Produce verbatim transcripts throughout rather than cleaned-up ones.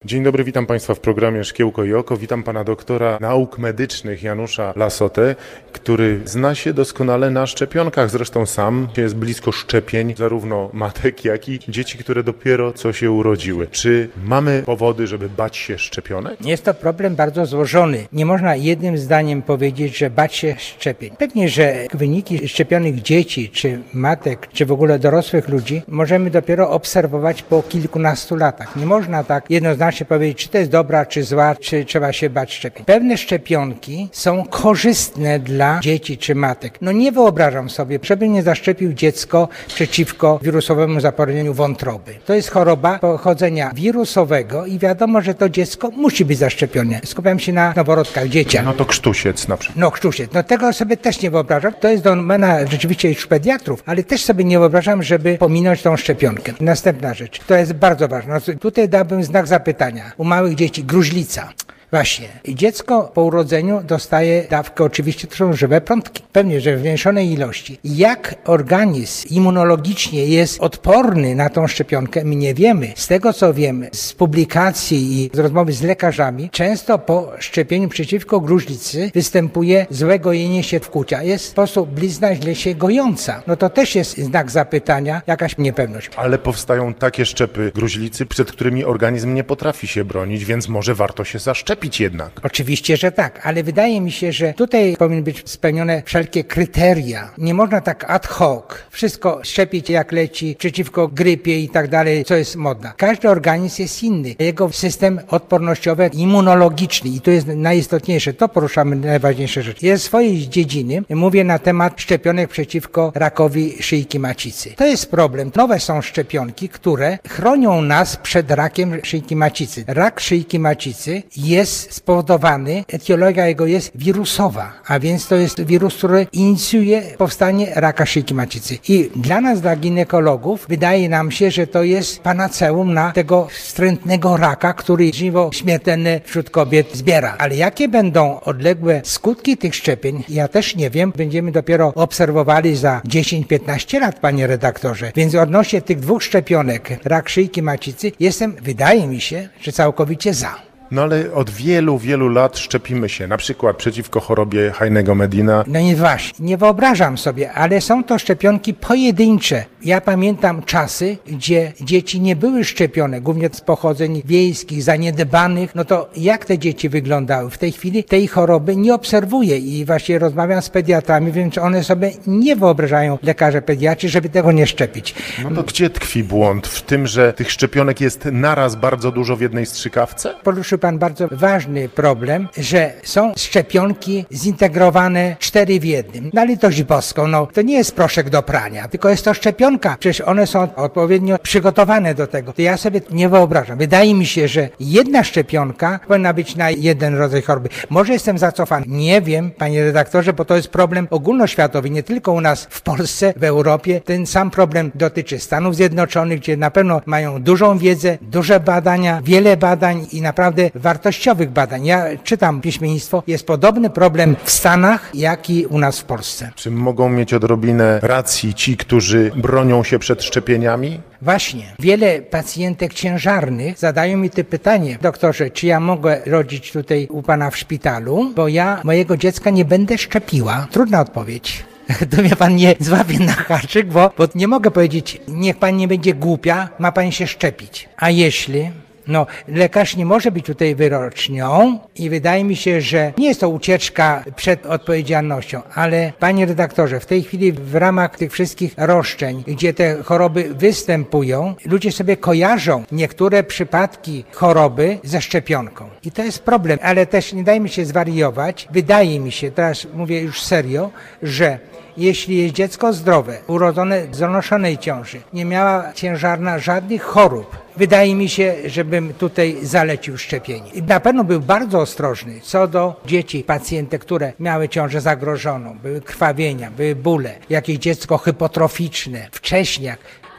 Dzień dobry, witam Państwa w programie Szkiełko i Oko. Witam Pana doktora nauk medycznych Janusza Lassotę, który zna się doskonale na szczepionkach. Zresztą sam jest blisko szczepień zarówno matek, jak i dzieci, które dopiero co się urodziły. Czy mamy powody, żeby bać się szczepionek? Jest to problem bardzo złożony. Nie można jednym zdaniem powiedzieć, że bać się szczepień. Pewnie, że wyniki szczepionych dzieci, czy matek, czy w ogóle dorosłych ludzi możemy dopiero obserwować po kilkunastu latach. Nie można tak jednoznacznie powiedzieć, czy to jest dobra, czy zła, czy trzeba się bać szczepień. Pewne szczepionki są korzystne dla dzieci czy matek. No nie wyobrażam sobie, żeby nie zaszczepił dziecko przeciwko wirusowemu zapaleniu wątroby. To jest choroba pochodzenia wirusowego i wiadomo, że to dziecko musi być zaszczepione. Skupiam się na noworodkach, dzieciach. No to krztusiec na przykład. No krztusiec. No tego sobie też nie wyobrażam. To jest domena rzeczywiście już pediatrów, ale też sobie nie wyobrażam, żeby pominąć tą szczepionkę. Następna rzecz. To jest bardzo ważne. Tutaj dałbym znak zapytania. U małych dzieci gruźlica. Właśnie. Dziecko po urodzeniu dostaje dawkę, oczywiście to są żywe prądki. Pewnie, że w zwiększonej ilości. Jak organizm immunologicznie jest odporny na tą szczepionkę, my nie wiemy. Z tego co wiemy, z publikacji i z rozmowy z lekarzami, często po szczepieniu przeciwko gruźlicy występuje złe gojenie się wkłucia. Jest po prostu blizna źle się gojąca. No to też jest znak zapytania, jakaś niepewność. Ale powstają takie szczepy gruźlicy, przed którymi organizm nie potrafi się bronić, więc może warto się zaszczepić jednak. Oczywiście, że tak, ale wydaje mi się, że tutaj powinny być spełnione wszelkie kryteria. Nie można tak ad hoc wszystko szczepić jak leci przeciwko grypie i tak dalej, co jest modne. Każdy organizm jest inny. Jego system odpornościowy, immunologiczny i to jest najistotniejsze. To poruszamy najważniejsze rzeczy. Ja z swojej dziedziny mówię na temat szczepionek przeciwko rakowi szyjki macicy. To jest problem. Nowe są szczepionki, które chronią nas przed rakiem szyjki macicy. Rak szyjki macicy jest spowodowany, etiologia jego jest wirusowa, a więc to jest wirus, który inicjuje powstanie raka szyjki macicy. I dla nas, dla ginekologów, wydaje nam się, że to jest panaceum na tego wstrętnego raka, który żywo śmiertelne wśród kobiet zbiera. Ale jakie będą odległe skutki tych szczepień, ja też nie wiem. Będziemy dopiero obserwowali za dziesięć piętnaście lat, panie redaktorze. Więc odnośnie tych dwóch szczepionek, rak szyjki macicy, jestem, wydaje mi się, że całkowicie za. No ale od wielu, wielu lat szczepimy się, na przykład przeciwko chorobie Heinego Medina. No nie właśnie, nie wyobrażam sobie, ale są to szczepionki pojedyncze. Ja pamiętam czasy, gdzie dzieci nie były szczepione, głównie z pochodzeń wiejskich, zaniedbanych. No to jak te dzieci wyglądały? W tej chwili tej choroby nie obserwuję i właśnie rozmawiam z pediatrami, więc one sobie nie wyobrażają, lekarze pediatrzy, żeby tego nie szczepić. No to gdzie tkwi błąd? W tym, że tych szczepionek jest naraz bardzo dużo w jednej strzykawce? Poruszył pan bardzo ważny problem, że są szczepionki zintegrowane cztery w jednym. Na litość boską, no to nie jest proszek do prania, tylko jest to szczepionka. Przecież one są odpowiednio przygotowane do tego. To ja sobie nie wyobrażam. Wydaje mi się, że jedna szczepionka powinna być na jeden rodzaj choroby. Może jestem zacofany. Nie wiem, panie redaktorze, bo to jest problem ogólnoświatowy, nie tylko u nas w Polsce, w Europie. Ten sam problem dotyczy Stanów Zjednoczonych, gdzie na pewno mają dużą wiedzę, duże badania, wiele badań i naprawdę wartościowych badań. Ja czytam piśmiennictwo. Jest podobny problem w Stanach, jak i u nas w Polsce. Czy mogą mieć odrobinę racji ci, którzy bronią się przed szczepieniami? Właśnie. Wiele pacjentek ciężarnych zadają mi to pytanie: doktorze, czy ja mogę rodzić tutaj u pana w szpitalu, bo ja mojego dziecka nie będę szczepiła? Trudna odpowiedź. To mnie pan nie złapie na haczyk, bo, bo nie mogę powiedzieć, niech pani nie będzie głupia, ma pani się szczepić. A jeśli... No, lekarz nie może być tutaj wyrocznią i wydaje mi się, że nie jest to ucieczka przed odpowiedzialnością, ale panie redaktorze, w tej chwili w ramach tych wszystkich roszczeń, gdzie te choroby występują, ludzie sobie kojarzą niektóre przypadki choroby ze szczepionką. I to jest problem, ale też nie dajmy się zwariować. Wydaje mi się, teraz mówię już serio, że jeśli jest dziecko zdrowe, urodzone z donoszonej ciąży, nie miała ciężarna żadnych chorób, wydaje mi się, żebym tutaj zalecił szczepienie. I na pewno był bardzo ostrożny co do dzieci, pacjentek, które miały ciążę zagrożoną, były krwawienia, były bóle, jakieś dziecko hypotroficzne, wcześniak.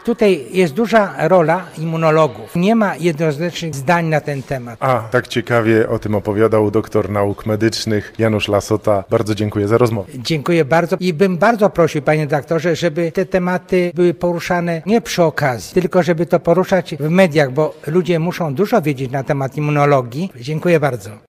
Tutaj jest duża rola immunologów. Nie ma jednoznacznych zdań na ten temat. A tak ciekawie o tym opowiadał doktor nauk medycznych Janusz Lassota. Bardzo dziękuję za rozmowę. Dziękuję bardzo i bym bardzo prosił, panie doktorze, żeby te tematy były poruszane nie przy okazji, tylko żeby to poruszać w mediach, bo ludzie muszą dużo wiedzieć na temat immunologii. Dziękuję bardzo.